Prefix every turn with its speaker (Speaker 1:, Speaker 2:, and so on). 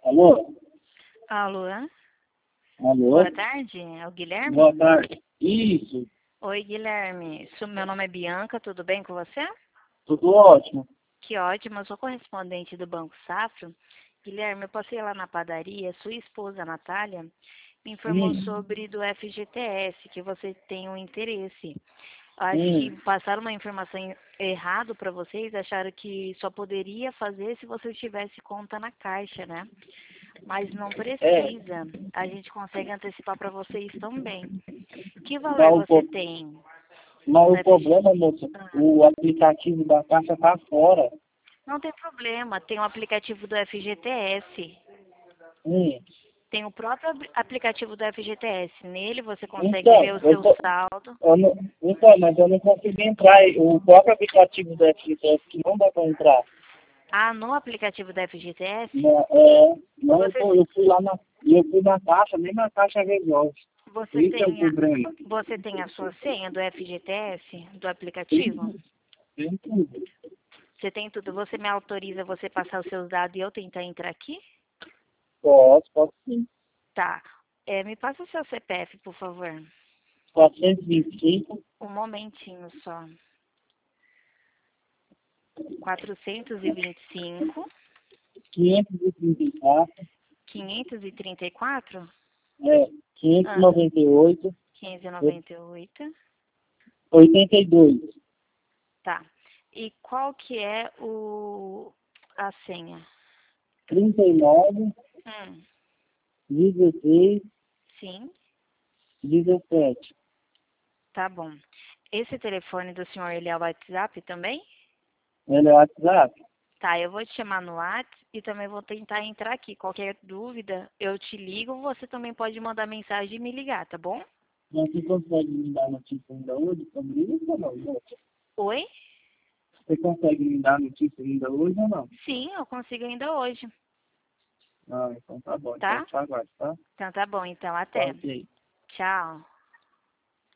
Speaker 1: Alô?
Speaker 2: Alô?
Speaker 1: Alô?
Speaker 2: Boa tarde, é o Guilherme?
Speaker 1: Boa tarde. Isso,
Speaker 2: Oi, Guilherme. Meu nome é Bianca, tudo bem com você?
Speaker 1: tudo ótimo.
Speaker 2: Que ótimo, eu sou correspondente do Banco Safra. Guilherme, eu passei lá na padaria, sua esposa, Natália, me informou
Speaker 1: Hum,
Speaker 2: sobre do FGTS, que você tem um interesse. Acho que
Speaker 1: hum,
Speaker 2: passaram uma informação errada para vocês, acharam que só poderia fazer se você tivesse conta na Caixa, né? Mas não
Speaker 1: é,
Speaker 2: precisa. A gente consegue antecipar para vocês também. Que valor
Speaker 1: mas
Speaker 2: você tem
Speaker 1: mas
Speaker 2: no
Speaker 1: o
Speaker 2: FG?
Speaker 1: problema, moça,
Speaker 2: Ah,
Speaker 1: o aplicativo da Caixa tá fora.
Speaker 2: não tem problema, tem o aplicativo do FGTS.
Speaker 1: Hum,
Speaker 2: Tem o próprio aplicativo do FGTS. Nele você consegue ver
Speaker 1: então,
Speaker 2: o seu saldo.
Speaker 1: mas eu não consigo entrar. O próprio aplicativo da FGTS que não dá para entrar.
Speaker 2: Ah, no aplicativo do FGTS,
Speaker 1: Não, não,
Speaker 2: você,
Speaker 1: eu fui lá eu fui na Caixa, nem na Caixa resolve.
Speaker 2: você,
Speaker 1: Esse é o
Speaker 2: tem a,
Speaker 1: problema.
Speaker 2: você tem a sua senha do FGTS, do
Speaker 1: Tem
Speaker 2: aplicativo?
Speaker 1: tudo, tem tudo.
Speaker 2: Você tem tudo. Você me autoriza você passar os seus dados e eu tentar entrar aqui?
Speaker 1: Posso sim.
Speaker 2: Tá. Me passa o seu CPF, por favor.
Speaker 1: 425,
Speaker 2: Um momentinho só. 425,
Speaker 1: 534,
Speaker 2: 534,
Speaker 1: 598,
Speaker 2: 598.
Speaker 1: 82,
Speaker 2: Tá. E qual que é a senha?
Speaker 1: 39,
Speaker 2: Hum,
Speaker 1: 16,
Speaker 2: sim,
Speaker 1: 17.
Speaker 2: tá bom. Esse telefone do senhor, ele é o WhatsApp também?
Speaker 1: Ele é o WhatsApp?
Speaker 2: Tá, eu vou te chamar no WhatsApp e também vou tentar entrar aqui. Qualquer dúvida, eu te ligo. Você também pode mandar mensagem e me ligar, tá bom?
Speaker 1: Mas você consegue me dar notícia ainda hoje sobre isso ou não, moça?
Speaker 2: Oi?
Speaker 1: Você consegue me dar notícia ainda hoje ou não?
Speaker 2: Sim, eu consigo ainda hoje,
Speaker 1: Ah, então tá bom. Então eu
Speaker 2: tá?
Speaker 1: te aguardo, tá?
Speaker 2: Então tá bom, então
Speaker 1: Tá
Speaker 2: até.
Speaker 1: ok.
Speaker 2: Tchau.